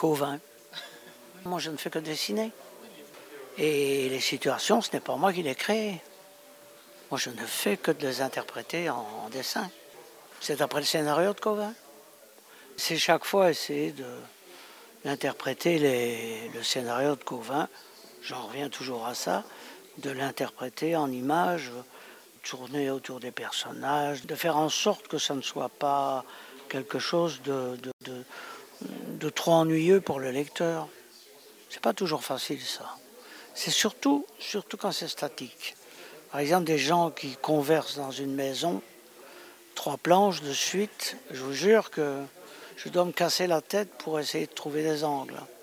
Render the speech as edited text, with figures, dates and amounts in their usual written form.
Cauvin. Moi, je ne fais que dessiner. Et les situations, ce n'est pas moi qui les crée. Moi, je ne fais que de les interpréter en dessin. C'est d'après le scénario de Cauvin. C'est chaque fois essayer d'interpréter le scénario de Cauvin. J'en reviens toujours à ça, de l'interpréter en images, tourner autour des personnages, de faire en sorte que ça ne soit pas quelque chose de trop ennuyeux pour le lecteur. C'est pas toujours facile, ça. C'est surtout quand c'est statique. Par exemple, des gens qui conversent dans une maison, 3 planches de suite, je vous jure que je dois me casser la tête pour essayer de trouver des angles.